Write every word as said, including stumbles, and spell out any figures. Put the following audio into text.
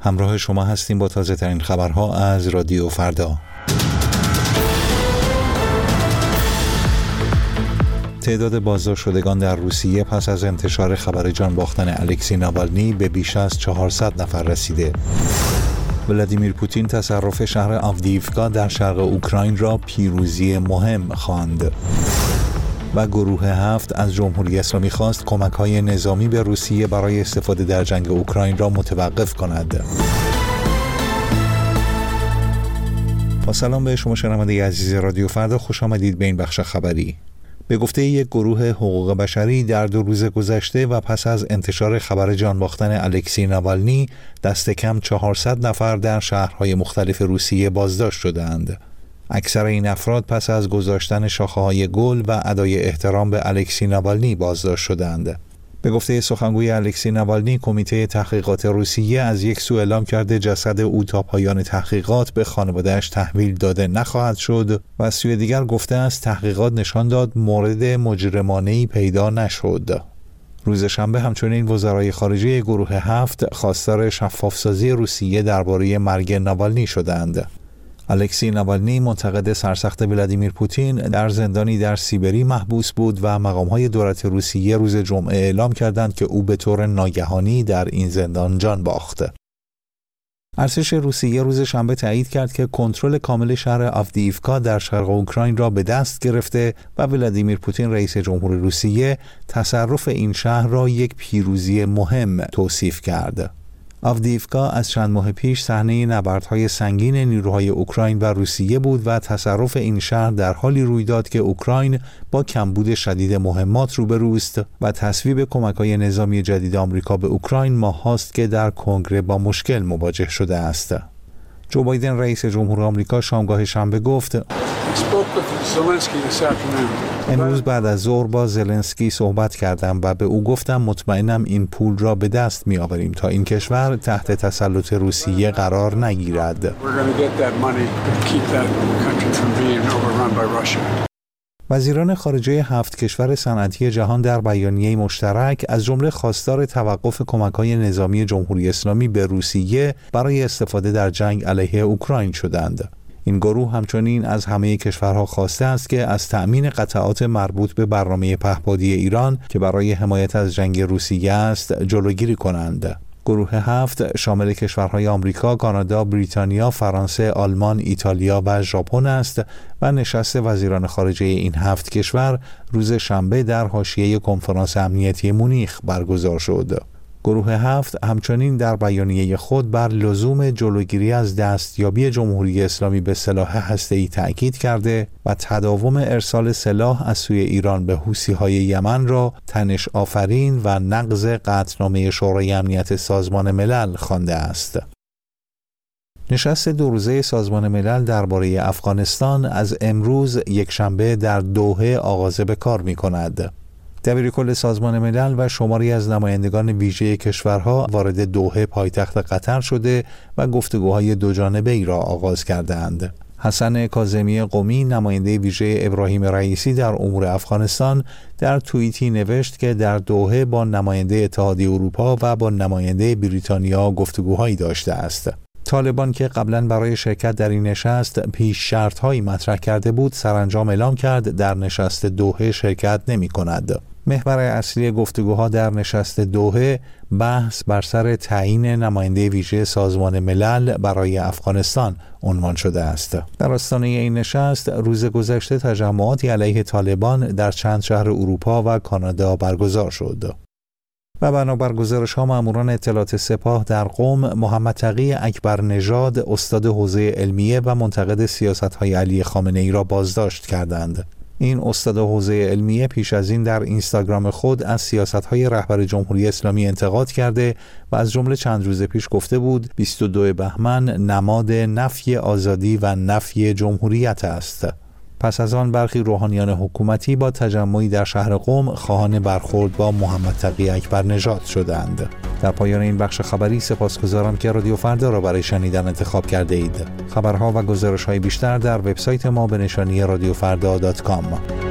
همراه شما هستیم با تازه ترین خبرها از رادیو فردا. تعداد بازداشت شدگان در روسیه پس از انتشار خبر جان باختن الکسی ناوالنی به بیش از چهارصد نفر رسیده. ولادیمیر پوتین تصرف شهر آودییوکا در شرق اوکراین را پیروزی مهم خواند. و گروه هفت از جمهوری اسلامی خواست کمک‌های نظامی به روسیه برای استفاده در جنگ اوکراین را متوقف کند. با سلام به شما شنونده عزیز رادیو فردا، خوش آمدید به این بخش خبری. به گفته یک گروه حقوق بشری در دو روز گذشته و پس از انتشار خبر جان باختن الکسی ناوالنی، دست کم چهارصد نفر در شهرهای مختلف روسیه بازداشت شدند. اکثر این افراد پس از گذاشتن شاخه‌های گل و ادای احترام به الکسی ناوالنی بازداشت شدند. به گفته سخنگوی الکسی ناوالنی، کمیته تحقیقات روسیه از یک سو اعلام کرده جسد او تا پایان تحقیقات به خانواده‌اش تحویل داده نخواهد شد و از سوی دیگر گفته است تحقیقات نشان داد مورد مجرمانه‌ای پیدا نشد. روز شنبه همچنین وزرای خارجه گروه هفت خواستار شفافسازی روسیه درباره مرگ ناوالنی شدند. الکسی ناوالنی منتقد سرسخت ولادیمیر پوتین در زندانی در سیبری محبوس بود و مقام‌های دولت روسیه روز جمعه اعلام کردند که او به طور ناگهانی در این زندان جان باخت. ارتش روسیه روز شنبه تایید کرد که کنترل کامل شهر آودییوکا در شرق اوکراین را به دست گرفته و ولادیمیر پوتین رئیس جمهور روسیه تصرف این شهر را یک پیروزی مهم توصیف کرد. آودییوکا از چند ماه پیش صحنه نبردهای سنگین نیروهای اوکراین و روسیه بود و تصرف این شهر در حالی روی داد که اوکراین با کمبود شدید مهمات روبروست و تصویب کمک‌های نظامی جدید آمریکا به اوکراین ماه‌هاست که در کنگره با مشکل مواجه شده است. جو بایدن رئیس جمهور آمریکا شامگاه شنبه گفت: امروز بعد از ظهر با زلنسکی صحبت کردم و به او گفتم مطمئنم این پول را به دست می آوریم تا این کشور تحت تسلط روسیه قرار نگیرد. وزیران خارجه هفت کشور صنعتی جهان در بیانیه مشترک از جمله خواستار توقف کمک‌های نظامی جمهوری اسلامی به روسیه برای استفاده در جنگ علیه اوکراین شدند. این گروه همچنین از همه کشورها خواسته است که از تأمین قطعات مربوط به برنامه پهپادی ایران که برای حمایت از جنگ روسیه است جلوگیری کنند. گروه هفت شامل کشورهای آمریکا، کانادا، بریتانیا، فرانسه، آلمان، ایتالیا و ژاپن است و نشست وزیران خارجه این هفت کشور روز شنبه در حاشیه کنفرانس امنیتی مونیخ برگزار شد. گروه هفت همچنین در بیانیه خود بر لزوم جلوگیری از دستیابی جمهوری اسلامی به سلاح هسته‌ای تأکید کرده و تداوم ارسال سلاح از سوی ایران به حوثی‌های یمن را تنش آفرین و نقض قطعنامه شورای امنیت سازمان ملل خوانده است. نشست دو روزه سازمان ملل درباره افغانستان از امروز یکشنبه در دوحه آغاز به کار می‌کند. دبیرکل سازمان ملل و شماری از نمایندگان ویژه کشورها وارد دوحه پایتخت قطر شده و گفتگوهای دوجانبه ای را آغاز کردند. حسن کاظمی قمی، نماینده ویژه ابراهیم رئیسی در امور افغانستان، در توییتی نوشت که در دوحه با نماینده اتحادیه اروپا و با نماینده بریتانیا گفتگوهایی داشته است. طالبان که قبلا برای شرکت در این نشست پیش شرط‌هایی مطرح کرده بود، سرانجام اعلام کرد در نشست دوحه شرکت نمی‌کند. محور اصلی گفتگوها در نشست دوحه بحث بر سر تعیین نماینده ویژه سازمان ملل برای افغانستان عنوان شده است. در آستانه این نشست روز گذشته تجمعاتی علیه طالبان در چند شهر اروپا و کانادا برگزار شد. و بنابر گزارش ها ماموران اطلاعات سپاه در قم محمد تقی اکبر نژاد، استاد حوزه علمیه و منتقد سیاست‌های علی خامنه‌ای را بازداشت کردند. این استاد حوزه علمیه پیش از این در اینستاگرام خود از سیاست‌های رهبر جمهوری اسلامی انتقاد کرده و از جمله چند روز پیش گفته بود بیست و دوم بهمن نماد نفی آزادی و نفی جمهوریت است. پس از آن برخی روحانیان حکومتی با تجمعی در شهر قم خواهان برخورد با محمد تقی اکبر نژاد شدند. در پایان این بخش خبری سپاسگزارم که رادیو فردا را برای شنیدن انتخاب کرده اید. خبرها و گزارش‌های بیشتر در وبسایت ما به نشانی رادیو فردا دات کام.